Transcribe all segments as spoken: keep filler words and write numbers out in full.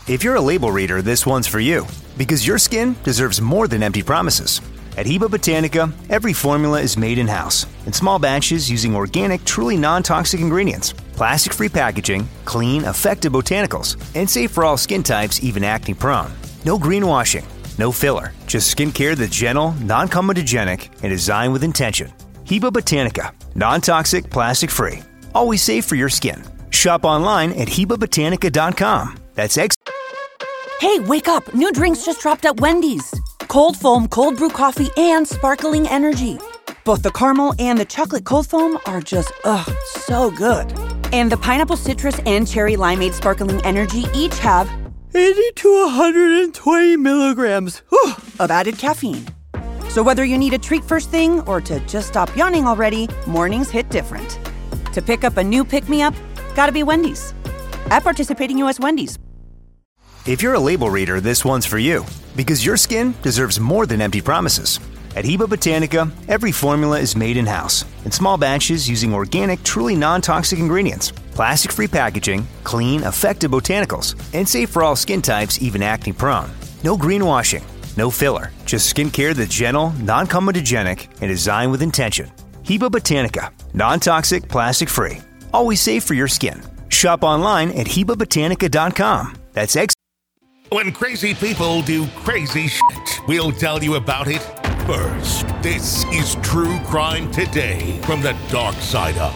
If you're a label reader, this one's for you, because your skin deserves more than empty promises. At Heba Botanica, every formula is made in-house, in small batches using organic, truly non-toxic ingredients, plastic-free packaging, clean, effective botanicals, and safe for all skin types, even acne-prone. No greenwashing, no filler, just skincare that's gentle, non-comedogenic, and designed with intention. Heba Botanica, non-toxic, plastic-free, always safe for your skin. Shop online at heba botanica dot com. That's X. Hey, wake up! New drinks just dropped at Wendy's. Cold foam, cold brew coffee, and sparkling energy. Both the caramel and the chocolate cold foam are just, ugh, so good. And the pineapple citrus and cherry limeade sparkling energy each have eighty to one hundred twenty milligrams whew, of added caffeine. So whether you need a treat first thing or to just stop yawning already, mornings hit different. To pick up a new pick-me-up, gotta be Wendy's. At participating U S Wendy's. If you're a label reader, this one's for you, because your skin deserves more than empty promises. At Heba Botanica, every formula is made in-house, in small batches using organic, truly non-toxic ingredients, plastic-free packaging, clean, effective botanicals, and safe for all skin types, even acne-prone. No greenwashing, no filler, just skincare that's gentle, non-comedogenic, and designed with intention. Heba Botanica, non-toxic, plastic-free, always safe for your skin. Shop online at heba botanica dot com. That's X. When crazy people do crazy shit, we'll tell you about it first. This is True Crime Today from the dark side up.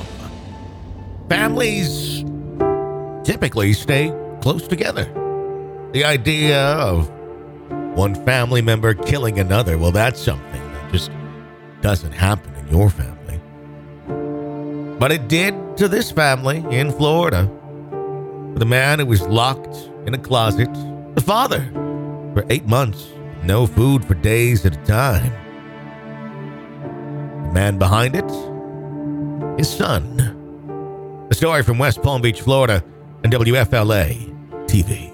Families typically stay close together. The idea of one family member killing another, well, that's something that just doesn't happen in your family. But it did to this family in Florida. The man who was locked in a closet, the father, for eight months, no food for days at a time. The man behind it, his son. A story from West Palm Beach, Florida, and W F L A T V.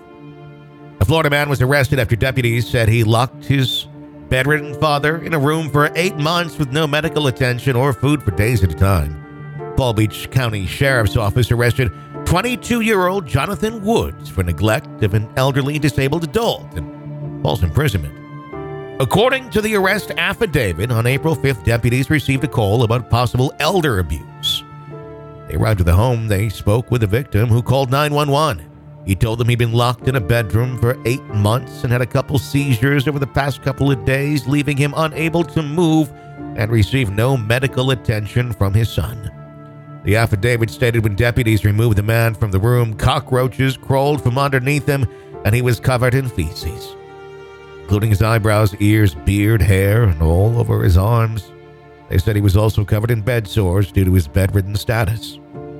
A Florida man was arrested after deputies said he locked his bedridden father in a room for eight months with no medical attention or food for days at a time. Palm Beach County Sheriff's Office arrested twenty-two-year-old Jonathan Woods for neglect of an elderly disabled adult and false imprisonment. According to the arrest affidavit, on April fifth, deputies received a call about possible elder abuse. They arrived at the home. They spoke with the victim, who called nine one one. He told them he'd been locked in a bedroom for eight months and had a couple seizures over the past couple of days, leaving him unable to move and receive no medical attention from his son. The affidavit stated when deputies removed the man from the room, cockroaches crawled from underneath him and he was covered in feces, including his eyebrows, ears, beard, hair, and all over his arms. They said he was also covered in bed sores due to his bedridden status.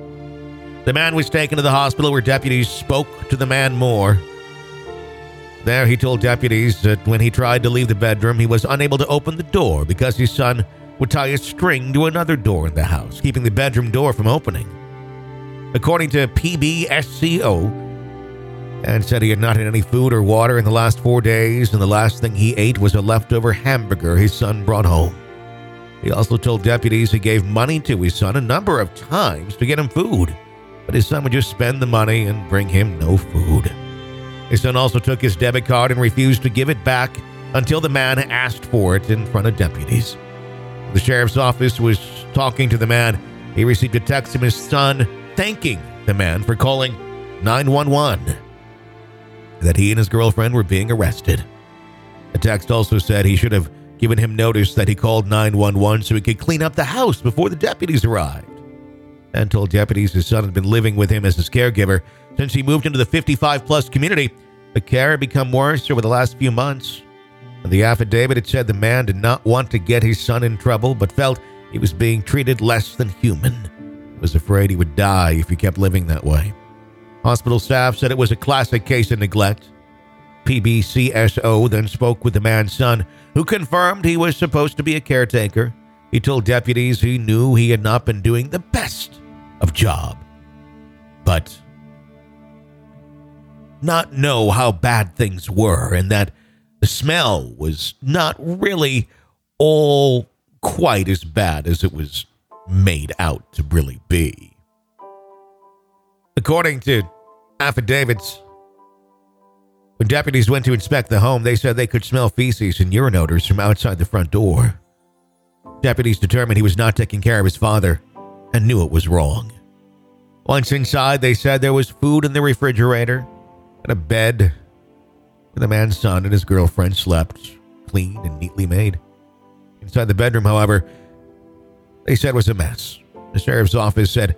The man was taken to the hospital where deputies spoke to the man more. There he told deputies that when he tried to leave the bedroom, he was unable to open the door because his son would tie a string to another door in the house, keeping the bedroom door from opening. According to P B S C O, and said he had not had any food or water in the last four days, and the last thing he ate was a leftover hamburger his son brought home. He also told deputies he gave money to his son a number of times to get him food, but his son would just spend the money and bring him no food. His son also took his debit card and refused to give it back until the man asked for it in front of deputies. The sheriff's office was talking to the man. He received a text from his son thanking the man for calling nine one one, that he and his girlfriend were being arrested. The text also said he should have given him notice that he called nine one one so he could clean up the house before the deputies arrived, and told deputies his son had been living with him as his caregiver since he moved into the fifty-five plus community. The care had become worse over the last few months. In the affidavit, it said the man did not want to get his son in trouble, but felt he was being treated less than human. He was afraid he would die if he kept living that way. Hospital staff said it was a classic case of neglect. P B C S O then spoke with the man's son, who confirmed he was supposed to be a caretaker. He told deputies he knew he had not been doing the best of job, but not know how bad things were, and that the smell was not really all quite as bad as it was made out to really be. According to affidavits, When deputies went to inspect the home, they said they could smell feces and urine odors from outside the front door. Deputies determined he was not taking care of his father and knew it was wrong. Once inside, they said there was food in the refrigerator and a bed where the man's son and his girlfriend slept, clean and neatly made. Inside the bedroom, however, they said was a mess. The sheriff's office said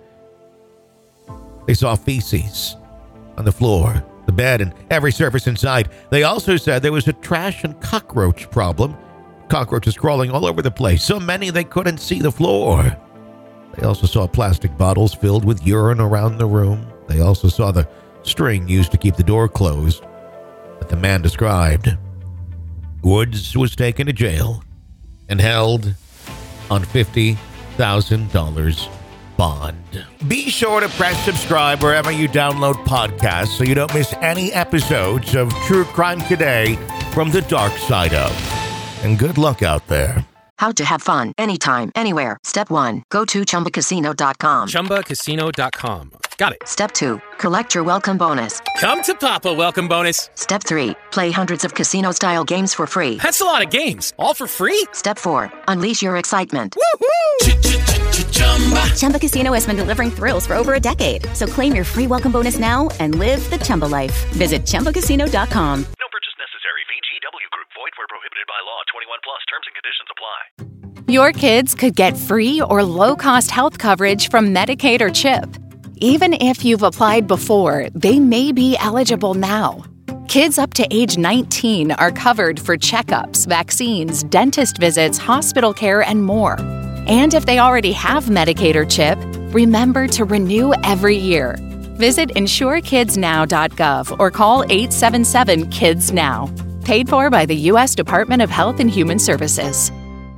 they saw feces on the floor, the bed, and every surface inside. They also said there was a trash and cockroach problem. Cockroaches crawling all over the place, so many they couldn't see the floor. They also saw plastic bottles filled with urine around the room. They also saw the string used to keep the door closed that the man described. Woods was taken to jail and held on fifty thousand dollars bond. Be sure to press subscribe wherever you download podcasts so you don't miss any episodes of True Crime Today from the dark side of. And good luck out there. How to have fun anytime, anywhere. Step one, go to chumba casino dot com. chumba casino dot com. Got it. Step two, collect your welcome bonus. Come to Papa welcome bonus. Step three, play hundreds of casino-style games for free. That's a lot of games, all for free? Step four, unleash your excitement. Woohoo! Chumba Casino has been delivering thrills for over a decade. So claim your free welcome bonus now and live the Chumba life. Visit chumba casino dot com. No purchase necessary. V G W Group. Void where prohibited by law. twenty-one plus. Terms and conditions apply. Your kids could get free or low-cost health coverage from Medicaid or CHIP. Even if you've applied before, they may be eligible now. Kids up to age nineteen are covered for checkups, vaccines, dentist visits, hospital care, and more. And if they already have Medicaid or CHIP, remember to renew every year. Visit insure kids now dot gov or call eight seven seven, KIDS NOW. Paid for by the U S Department of Health and Human Services.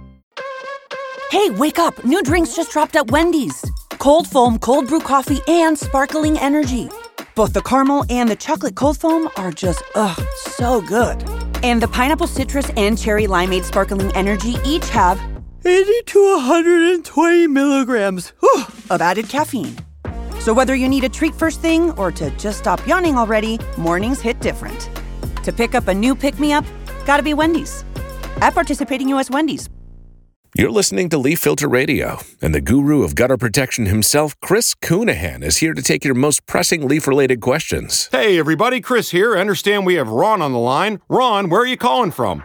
Hey, wake up! New drinks just dropped at Wendy's. Cold foam, cold brew coffee, and sparkling energy. Both the caramel and the chocolate cold foam are just, ugh, so good. And the pineapple citrus and cherry limeade sparkling energy each have eighty to one hundred twenty milligrams whew, of added caffeine. So whether you need a treat first thing or to just stop yawning already, mornings hit different. To pick up a new pick-me-up, gotta be Wendy's. At participating U S Wendy's. You're listening to Leaf Filter Radio, and the guru of gutter protection himself, Chris Coonahan, is here to take your most pressing leaf-related questions. Hey, everybody, Chris here. I understand we have Ron on the line. Ron, where are you calling from?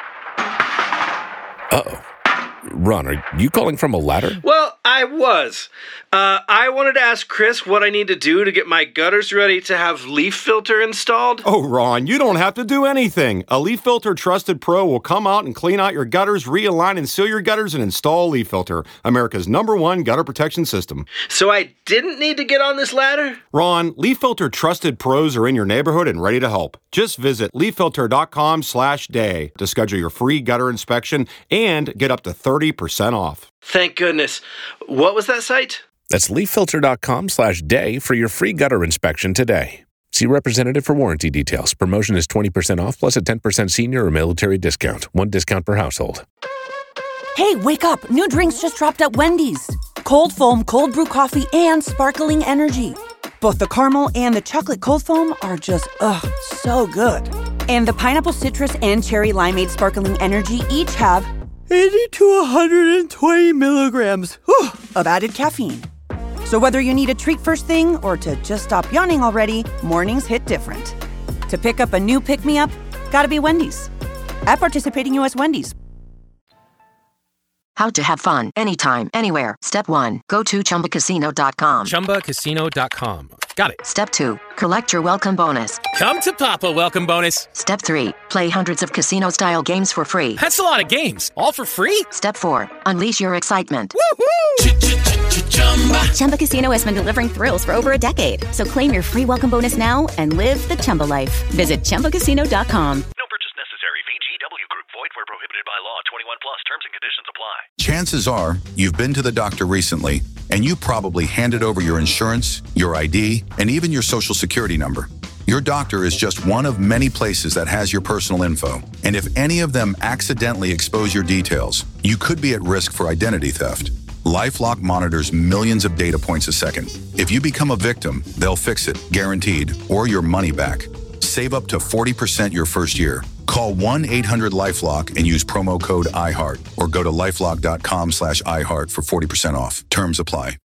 Uh-oh. Ron, are you calling from a ladder? Well, I was. Uh, I wanted to ask Chris what I need to do to get my gutters ready to have Leaf Filter installed. Oh, Ron, you don't have to do anything. A Leaf Filter Trusted Pro will come out and clean out your gutters, realign and seal your gutters, and install Leaf Filter, America's number one gutter protection system. So I didn't need to get on this ladder? Ron, Leaf Filter Trusted Pros are in your neighborhood and ready to help. Just visit leaf filter dot com slash day to schedule your free gutter inspection and get up to thirty percent off. Thank goodness. What was that site? That's leaf filter dot com slash day for your free gutter inspection today. See representative for warranty details. Promotion is twenty percent off plus a ten percent senior or military discount. One discount per household. Hey, wake up! New drinks just dropped at Wendy's. Cold foam, cold brew coffee, and sparkling energy. Both the caramel and the chocolate cold foam are just, ugh, so good. And the pineapple citrus and cherry limeade sparkling energy each have eighty to one hundred twenty milligrams whew, of added caffeine. So whether you need a treat first thing or to just stop yawning already, mornings hit different. To pick up a new pick-me-up, gotta be Wendy's. At participating U S Wendy's. How to have fun anytime, anywhere. Step one, go to chumba casino dot com. chumba casino dot com. Got it. Step two, collect your welcome bonus. Come to Papa welcome bonus. Step three, play hundreds of casino-style games for free. That's a lot of games, all for free? Step four, unleash your excitement. Woohoo! Chumba Casino has been delivering thrills for over a decade. So claim your free welcome bonus now and live the Chumba life. Visit chumba casino dot com. No purchase necessary. V G W Group. Void where prohibited by law. twenty-one plus. Terms and conditions apply. Chances are you've been to the doctor recently, and you probably handed over your insurance, your I D, and even your social security number. Your doctor is just one of many places that has your personal info. And if any of them accidentally expose your details, you could be at risk for identity theft. LifeLock monitors millions of data points a second. If you become a victim, they'll fix it, guaranteed, or your money back. Save up to forty percent your first year. Call one eight hundred LifeLock and use promo code iHeart or go to lifelock.com slash iHeart for forty percent off. Terms apply.